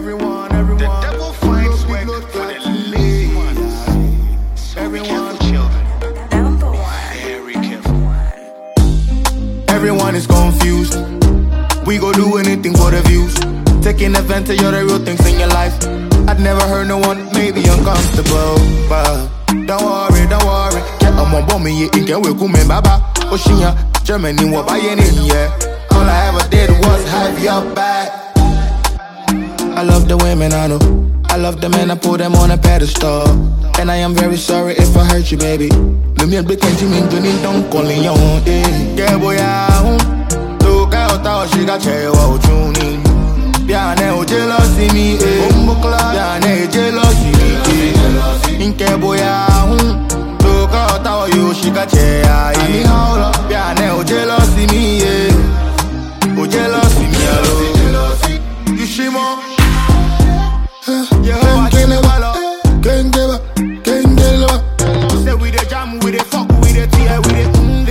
The devil finds work for the lazy ones. So be careful, children. Very careful. Everyone is confused. We go do anything for the views. Taking advantage of the real things in your life. I'd never heard no one maybe uncomfortable, but don't worry. Get on my bomb, you can we come in Baba. Oceania, Germany, what by any year. All I ever did was have your back. I love the women I know. I love the men, I put them on a pedestal. And I am very sorry if I hurt you, baby. Let me a big Benjamin, don't call me on. Yeah, boy, look out, she got you out, tuning. Biane o jealousy me, Biane jealousy me, Inke boya look out how you shika chea, Biane o jealousy me, o jealousy me, you shimo, can't say we the jam, we the fuck, we the tea, we the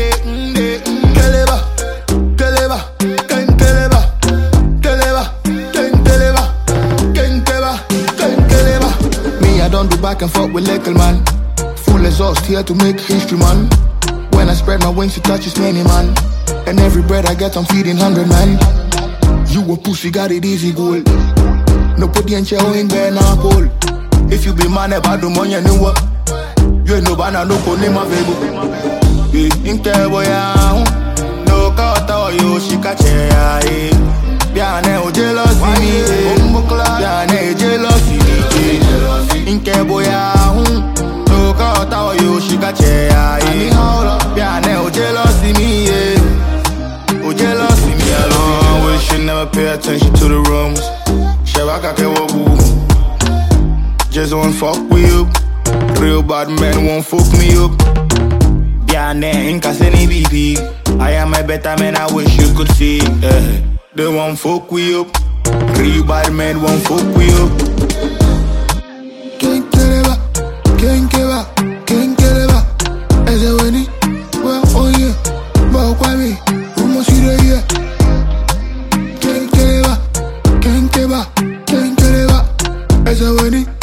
I don't do back and forth with little man. Full exhaust here to make history, man. When I spread my wings, it touches many, man. And every bread I get, I'm feeding 100, man. You a pussy, got it easy, goal. No put the enche in there, now, Paul. If you be man about the money, you know what? You ain't no banana, no call name available. Inte boya, no kata yo shikache, Biane o jealousy me, Biane jealousy me. Inke boya, no kata yo shikache, Biane o jealousy me, o jealousy me alone. We should never pay attention to the rumors. Shabaka ke wabu, just won't fuck with you. Real bad men won't fuck me up. Biane inka seni BP. I am a better man, I wish you could see. They won't fuck we up. Real bad men won't fuck we up. Can't get it back. As a winnie, well, oh yeah. But why me? Who must you there, yeah? Can't get it back. As a winnie.